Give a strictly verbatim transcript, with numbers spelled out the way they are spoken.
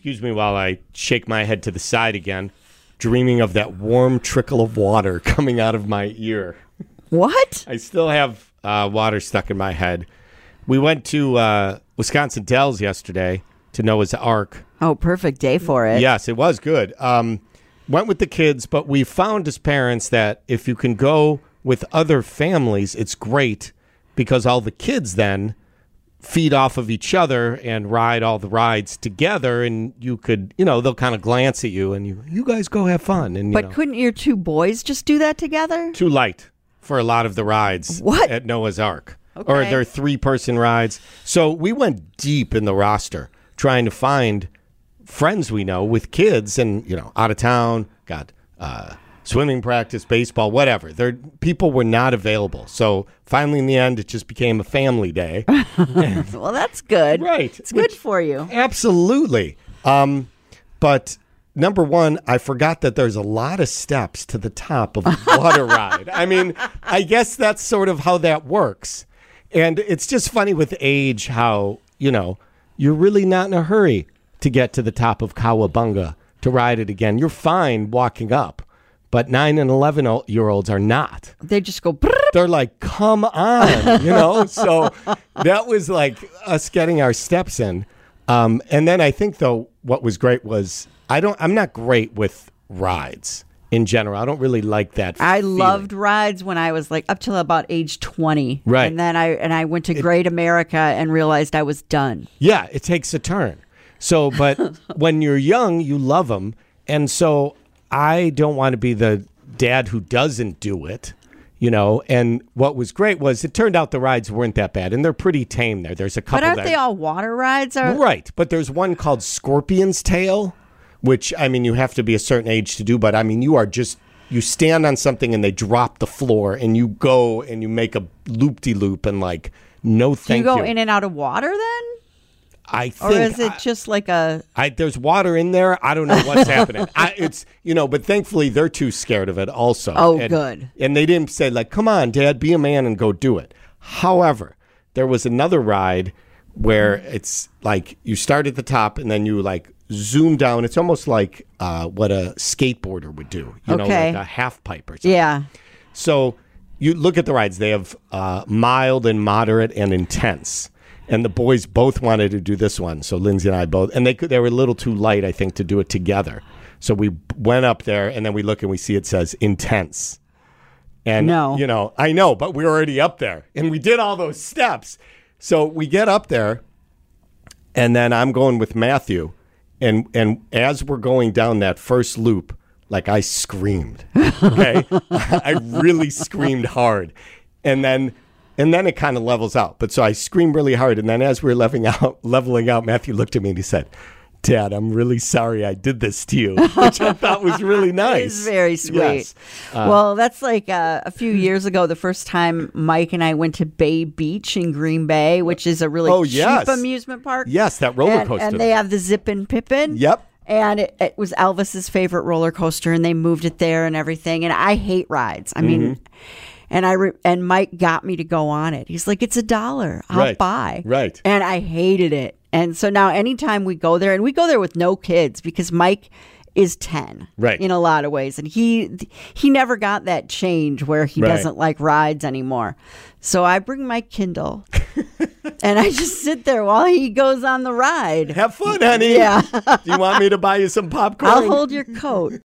Excuse me while I shake my head to the side again, dreaming of that warm trickle of water coming out of my ear. What? I still have uh, water stuck in my head. We went to uh, Wisconsin Dells yesterday to Noah's Ark. Oh, perfect day for it. Yes, it was good. Um, went with the kids, but we found as parents that if you can go with other families, it's great because all the kids then feed off of each other and ride all the rides together, and you could, you know, they'll kind of glance at you and you, you guys go have fun. And you But know. couldn't your two boys just do that together? Too light for a lot of the rides What? at Noah's Ark. Okay. Or they're three-person rides. So we went deep in the roster trying to find friends we know with kids and, you know, out of town, got uh, swimming practice, baseball, whatever. There, people were not available. So finally, in the end, it just became a family day. Well, that's good. Right. It's good Which- for you. Absolutely. Um, but number one, I forgot that there's a lot of steps to the top of a water ride. I mean, I guess that's sort of how that works. And it's just funny with age how, you know, you're really not in a hurry to get to the top of Cowabunga to ride it again. You're fine walking up. But nine and eleven-year-olds are not. They just go, brrr. They're like, come on, you know? So that was like us getting our steps in. Um, and then I think, though, what was great was I don't, I'm not great with rides in general. I don't really like that I feeling. loved rides when I was like up till about age twenty. Right. And then I and I went to Great America and realized I was done. Yeah, it takes a turn. So, but when you're young, you love them. And so I don't want to be the dad who doesn't do it, you know. And what was great was it turned out the rides weren't that bad, and they're pretty tame there. There's a couple But aren't that, they all water rides? Or? right? But there's one called Scorpion's Tail, which I mean you have to be a certain age to do. But I mean you are just you stand on something and they drop the floor, and you go and you make a loop-de-loop and like no Do thank you go you. in and out of water then? I think Or is it I- just like a... I, there's water in there. I don't know what's happening. I, it's you know, but thankfully they're too scared of it also. Oh, and, good. And they didn't say like, "Come on, Dad, be a man and go do it." However, there was another ride where it's like you start at the top and then you like zoom down. It's almost like uh, what a skateboarder would do. You know, Okay. like a half pipe or something. Yeah. So you look at the rides. They have uh, mild and moderate and intense. And the boys both wanted to do this one. So Lindsay and I both. And they could, they were a little too light, I think, to do it together. So we went up there, and then we look and we see it says intense. And, No. you know, I know, but we're already up there. And we did all those steps. So we get up there, and then I'm going with Matthew. And, and as we're going down that first loop, like I screamed, okay? I really screamed hard. And then... And then it kind of levels out. But so I screamed really hard. And then as we were leveling out, leveling out, Matthew looked at me and he said, "Dad, I'm really sorry I did this to you," which I thought was really nice. It's very sweet. Yes. Uh, well, that's like uh, a few years ago, the first time Mike and I went to Bay Beach in Green Bay, which is a really Oh, cheap yes. amusement park. Yes, that roller and, coaster. And they have the Zippin' Pippin. Yep. And it, it was Elvis's favorite roller coaster, and they moved it there and everything. And I hate rides. I mean... Mm-hmm. And I re- and Mike got me to go on it. He's like, "It's a dollar. I'll Right. buy." Right. And I hated it. And so now anytime we go there, and we go there with no kids because Mike is ten. Right. In a lot of ways. And he he never got that change where he Right. doesn't like rides anymore. So I bring my Kindle and I just sit there while he goes on the ride. Have fun, honey. Yeah. Do you want me to buy you some popcorn? I'll hold your coat.